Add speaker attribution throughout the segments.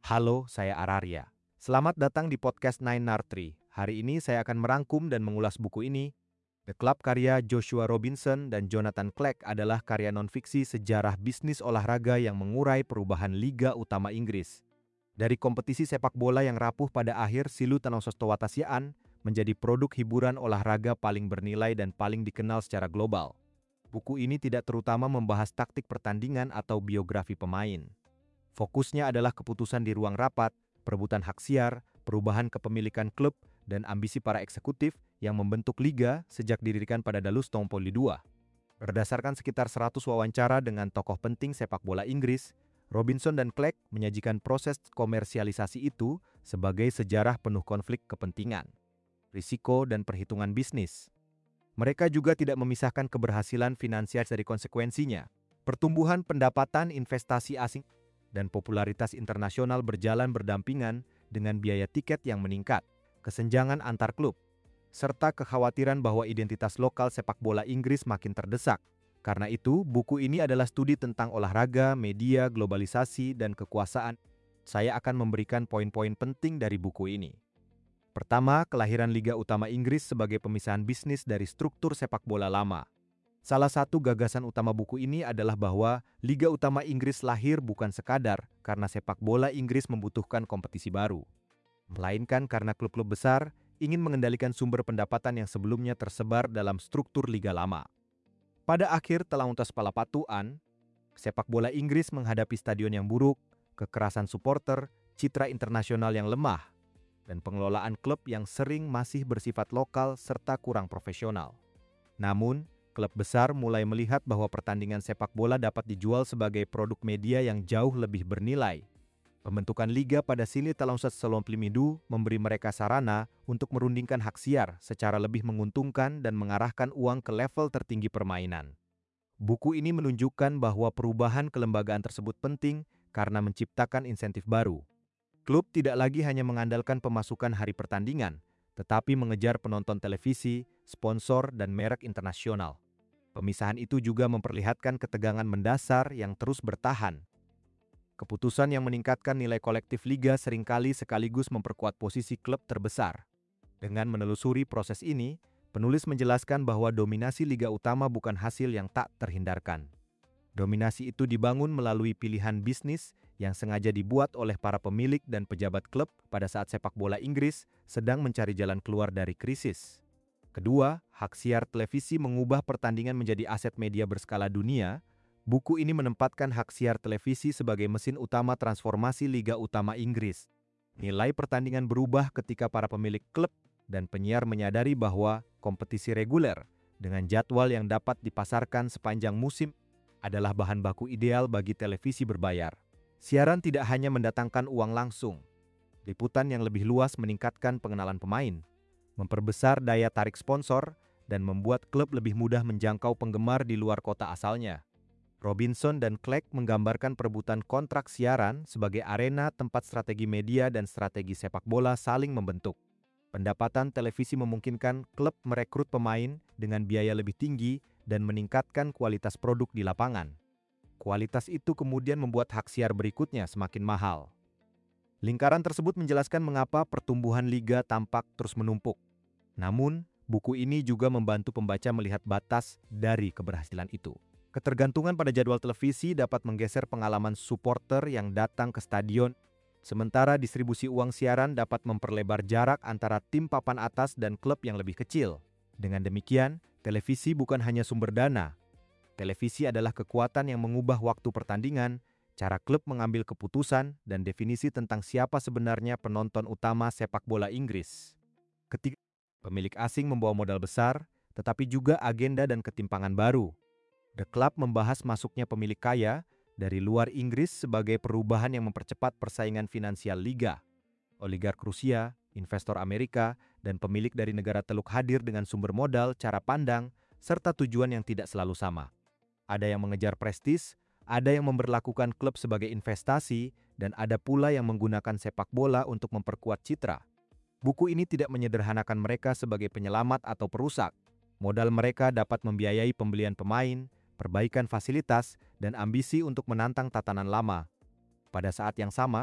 Speaker 1: Halo, saya Araria. Selamat datang di podcast Nine Nartri. Hari ini saya akan merangkum dan mengulas buku ini. The Club karya Joshua Robinson dan Jonathan Clegg adalah karya nonfiksi sejarah bisnis olahraga yang mengurai perubahan Liga Utama Inggris. Dari kompetisi sepak bola yang rapuh pada akhir Silu Tanosostowatasiyaan menjadi produk hiburan olahraga paling bernilai dan paling dikenal secara global. Buku ini tidak terutama membahas taktik pertandingan atau biografi pemain. Fokusnya adalah keputusan di ruang rapat, perebutan hak siar, perubahan kepemilikan klub, dan ambisi para eksekutif yang membentuk liga sejak didirikan pada Dalus tahun 2002. Berdasarkan sekitar 100 wawancara dengan tokoh penting sepak bola Inggris, Robinson dan Clegg menyajikan proses komersialisasi itu sebagai sejarah penuh konflik kepentingan, risiko, dan perhitungan bisnis. Mereka juga tidak memisahkan keberhasilan finansial dari konsekuensinya. Pertumbuhan pendapatan investasi asing dan popularitas internasional berjalan berdampingan dengan biaya tiket yang meningkat, kesenjangan antar klub, serta kekhawatiran bahwa identitas lokal sepak bola Inggris makin terdesak. Karena itu, buku ini adalah studi tentang olahraga, media, globalisasi, dan kekuasaan. Saya akan memberikan poin-poin penting dari buku ini. Pertama, kelahiran Liga Utama Inggris sebagai pemisahan bisnis dari struktur sepak bola lama. Salah satu gagasan utama buku ini adalah bahwa Liga Utama Inggris lahir bukan sekadar karena sepak bola Inggris membutuhkan kompetisi baru, melainkan karena klub-klub besar ingin mengendalikan sumber pendapatan yang sebelumnya tersebar dalam struktur liga lama. Pada akhir Talauntas Palapatuan, sepak bola Inggris menghadapi stadion yang buruk, kekerasan supporter, citra internasional yang lemah, dan pengelolaan klub yang sering masih bersifat lokal serta kurang profesional. Namun, klub besar mulai melihat bahwa pertandingan sepak bola dapat dijual sebagai produk media yang jauh lebih bernilai. Pembentukan liga pada Sili Talansat Selomplimidu memberi mereka sarana untuk merundingkan hak siar secara lebih menguntungkan dan mengarahkan uang ke level tertinggi permainan. Buku ini menunjukkan bahwa perubahan kelembagaan tersebut penting karena menciptakan insentif baru. Klub tidak lagi hanya mengandalkan pemasukan hari pertandingan, tetapi mengejar penonton televisi, sponsor, dan merek internasional. Pemisahan itu juga memperlihatkan ketegangan mendasar yang terus bertahan. Keputusan yang meningkatkan nilai kolektif liga seringkali sekaligus memperkuat posisi klub terbesar. Dengan menelusuri proses ini, penulis menjelaskan bahwa dominasi liga utama bukan hasil yang tak terhindarkan. Dominasi itu dibangun melalui pilihan bisnis yang sengaja dibuat oleh para pemilik dan pejabat klub pada saat sepak bola Inggris sedang mencari jalan keluar dari krisis. Kedua, hak siar televisi mengubah pertandingan menjadi aset media berskala dunia. Buku ini menempatkan hak siar televisi sebagai mesin utama transformasi Liga Utama Inggris. Nilai pertandingan berubah ketika para pemilik klub dan penyiar menyadari bahwa kompetisi reguler dengan jadwal yang dapat dipasarkan sepanjang musim adalah bahan baku ideal bagi televisi berbayar. Siaran tidak hanya mendatangkan uang langsung. Liputan yang lebih luas meningkatkan pengenalan pemain, memperbesar daya tarik sponsor, dan membuat klub lebih mudah menjangkau penggemar di luar kota asalnya. Robinson dan Clegg menggambarkan perebutan kontrak siaran sebagai arena tempat strategi media dan strategi sepak bola saling membentuk. Pendapatan televisi memungkinkan klub merekrut pemain dengan biaya lebih tinggi dan meningkatkan kualitas produk di lapangan. Kualitas itu kemudian membuat hak siar berikutnya semakin mahal. Lingkaran tersebut menjelaskan mengapa pertumbuhan liga tampak terus menumpuk. Namun, buku ini juga membantu pembaca melihat batas dari keberhasilan itu. Ketergantungan pada jadwal televisi dapat menggeser pengalaman supporter yang datang ke stadion, sementara distribusi uang siaran dapat memperlebar jarak antara tim papan atas dan klub yang lebih kecil. Dengan demikian, televisi bukan hanya sumber dana. Televisi adalah kekuatan yang mengubah waktu pertandingan, cara klub mengambil keputusan, dan definisi tentang siapa sebenarnya penonton utama sepak bola Inggris. Ketiga, pemilik asing membawa modal besar, tetapi juga agenda dan ketimpangan baru. The Club membahas masuknya pemilik kaya dari luar Inggris sebagai perubahan yang mempercepat persaingan finansial liga. Oligark Rusia, investor Amerika, dan pemilik dari negara Teluk hadir dengan sumber modal, cara pandang, serta tujuan yang tidak selalu sama. Ada yang mengejar prestis, ada yang memperlakukan klub sebagai investasi, dan ada pula yang menggunakan sepak bola untuk memperkuat citra. Buku ini tidak menyederhanakan mereka sebagai penyelamat atau perusak. Modal mereka dapat membiayai pembelian pemain, perbaikan fasilitas, dan ambisi untuk menantang tatanan lama. Pada saat yang sama,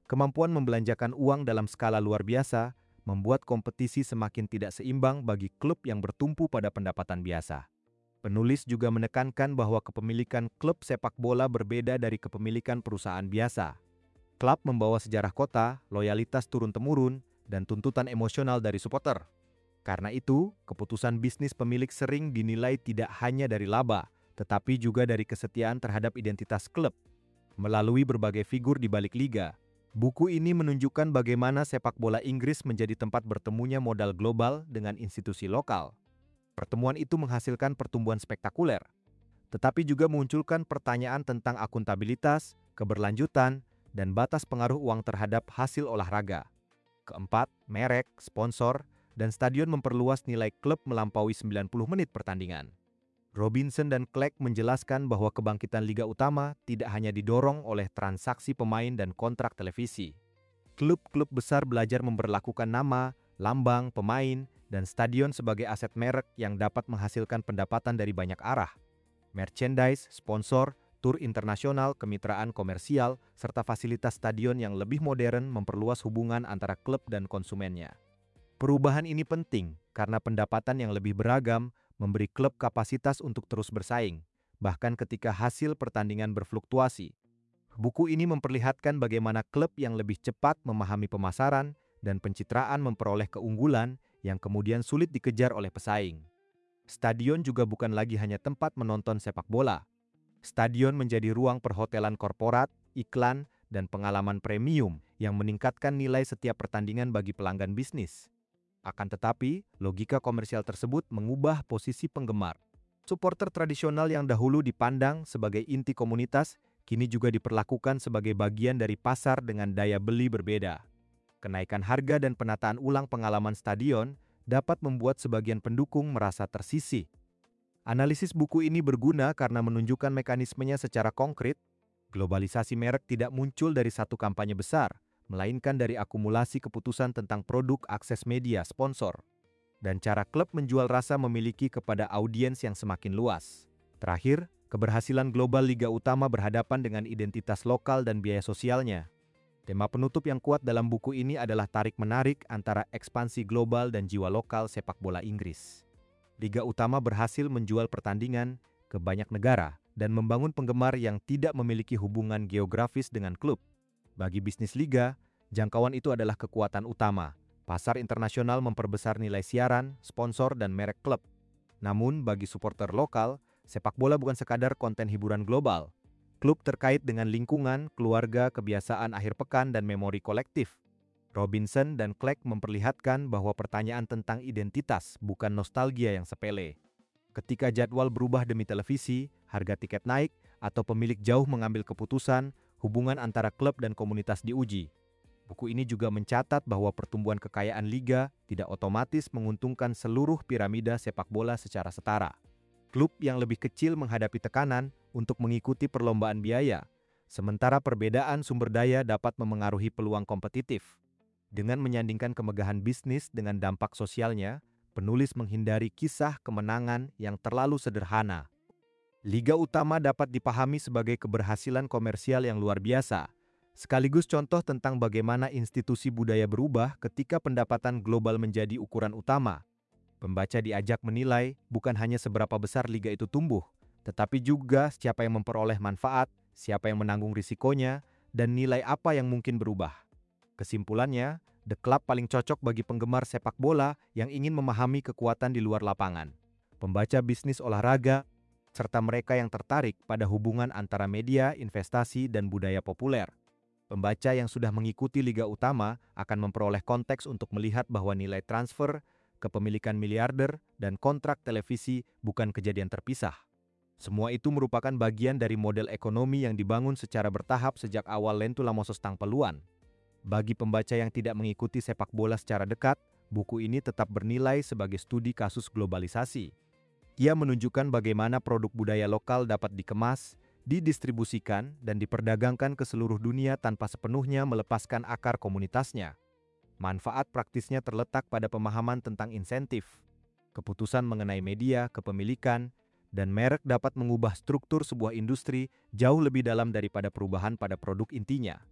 Speaker 1: Kemampuan membelanjakan uang dalam skala luar biasa membuat kompetisi semakin tidak seimbang bagi klub yang bertumpu pada pendapatan biasa. Penulis juga menekankan bahwa kepemilikan klub sepak bola berbeda dari kepemilikan perusahaan biasa. Klub membawa sejarah kota, loyalitas turun-temurun, dan tuntutan emosional dari supporter. Karena itu, keputusan bisnis pemilik sering dinilai tidak hanya dari laba, tetapi juga dari kesetiaan terhadap identitas klub. Melalui berbagai figur di balik liga, buku ini menunjukkan bagaimana sepak bola Inggris menjadi tempat bertemunya modal global dengan institusi lokal. Pertemuan itu menghasilkan pertumbuhan spektakuler, tetapi juga munculkan pertanyaan tentang akuntabilitas, keberlanjutan, dan batas pengaruh uang terhadap hasil olahraga. Keempat, merek, sponsor, dan stadion memperluas nilai klub melampaui 90 menit pertandingan. Robinson dan Clegg menjelaskan bahwa kebangkitan Liga Utama tidak hanya didorong oleh transaksi pemain dan kontrak televisi. Klub-klub besar belajar memperlakukan nama, lambang, pemain, dan stadion sebagai aset merek yang dapat menghasilkan pendapatan dari banyak arah. Merchandise, sponsor, tur internasional, kemitraan komersial, serta fasilitas stadion yang lebih modern memperluas hubungan antara klub dan konsumennya. Perubahan ini penting karena pendapatan yang lebih beragam memberi klub kapasitas untuk terus bersaing, bahkan ketika hasil pertandingan berfluktuasi. Buku ini memperlihatkan bagaimana klub yang lebih cepat memahami pemasaran dan pencitraan memperoleh keunggulan yang kemudian sulit dikejar oleh pesaing. Stadion juga bukan lagi hanya tempat menonton sepak bola. Stadion menjadi ruang perhotelan korporat, iklan, dan pengalaman premium yang meningkatkan nilai setiap pertandingan bagi pelanggan bisnis. Akan tetapi, logika komersial tersebut mengubah posisi penggemar. Supporter tradisional yang dahulu dipandang sebagai inti komunitas, kini juga diperlakukan sebagai bagian dari pasar dengan daya beli berbeda. Kenaikan harga dan penataan ulang pengalaman stadion dapat membuat sebagian pendukung merasa tersisih. Analisis buku ini berguna karena menunjukkan mekanismenya secara konkret. Globalisasi merek tidak muncul dari satu kampanye besar, melainkan dari akumulasi keputusan tentang produk, akses media, sponsor, dan cara klub menjual rasa memiliki kepada audiens yang semakin luas. Terakhir, keberhasilan global Liga Utama berhadapan dengan identitas lokal dan biaya sosialnya. Tema penutup yang kuat dalam buku ini adalah tarik-menarik antara ekspansi global dan jiwa lokal sepak bola Inggris. Liga Utama berhasil menjual pertandingan ke banyak negara dan membangun penggemar yang tidak memiliki hubungan geografis dengan klub. Bagi bisnis liga, jangkauan itu adalah kekuatan utama. Pasar internasional memperbesar nilai siaran, sponsor, dan merek klub. Namun, bagi supporter lokal, sepak bola bukan sekadar konten hiburan global. Klub terkait dengan lingkungan, keluarga, kebiasaan akhir pekan, dan memori kolektif. Robinson dan Clegg memperlihatkan bahwa pertanyaan tentang identitas bukan nostalgia yang sepele. Ketika jadwal berubah demi televisi, harga tiket naik, atau pemilik jauh mengambil keputusan, hubungan antara klub dan komunitas diuji. Buku ini juga mencatat bahwa pertumbuhan kekayaan liga tidak otomatis menguntungkan seluruh piramida sepak bola secara setara. Klub yang lebih kecil menghadapi tekanan untuk mengikuti perlombaan biaya, sementara perbedaan sumber daya dapat memengaruhi peluang kompetitif. Dengan menyandingkan kemegahan bisnis dengan dampak sosialnya, penulis menghindari kisah kemenangan yang terlalu sederhana. Liga Utama dapat dipahami sebagai keberhasilan komersial yang luar biasa, sekaligus contoh tentang bagaimana institusi budaya berubah ketika pendapatan global menjadi ukuran utama. Pembaca diajak menilai bukan hanya seberapa besar liga itu tumbuh, tetapi juga siapa yang memperoleh manfaat, siapa yang menanggung risikonya, dan nilai apa yang mungkin berubah. Kesimpulannya, The Club paling cocok bagi penggemar sepak bola yang ingin memahami kekuatan di luar lapangan, pembaca bisnis olahraga, serta mereka yang tertarik pada hubungan antara media, investasi, dan budaya populer. Pembaca yang sudah mengikuti Liga Utama akan memperoleh konteks untuk melihat bahwa nilai transfer, kepemilikan miliarder, dan kontrak televisi bukan kejadian terpisah. Semua itu merupakan bagian dari model ekonomi yang dibangun secara bertahap sejak awal Lentula Mosos Tangpeluan. Bagi pembaca yang tidak mengikuti sepak bola secara dekat, buku ini tetap bernilai sebagai studi kasus globalisasi. Ia menunjukkan bagaimana produk budaya lokal dapat dikemas, didistribusikan, dan diperdagangkan ke seluruh dunia tanpa sepenuhnya melepaskan akar komunitasnya. Manfaat praktisnya terletak pada pemahaman tentang insentif. Keputusan mengenai media, kepemilikan, dan merek dapat mengubah struktur sebuah industri jauh lebih dalam daripada perubahan pada produk intinya.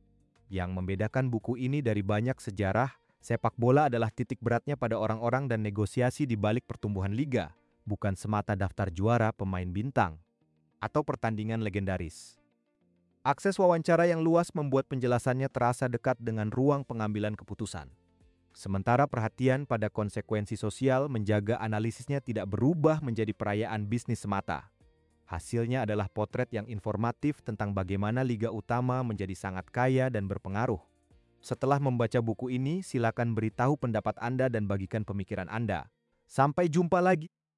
Speaker 1: Yang membedakan buku ini dari banyak sejarah, sepak bola adalah titik beratnya pada orang-orang dan negosiasi di balik pertumbuhan liga, bukan semata daftar juara, pemain bintang, atau pertandingan legendaris. Akses wawancara yang luas membuat penjelasannya terasa dekat dengan ruang pengambilan keputusan. Sementara perhatian pada konsekuensi sosial menjaga analisisnya tidak berubah menjadi perayaan bisnis semata. Hasilnya adalah potret yang informatif tentang bagaimana Liga Utama menjadi sangat kaya dan berpengaruh. Setelah membaca buku ini, silakan beritahu pendapat Anda dan bagikan pemikiran Anda. Sampai jumpa lagi.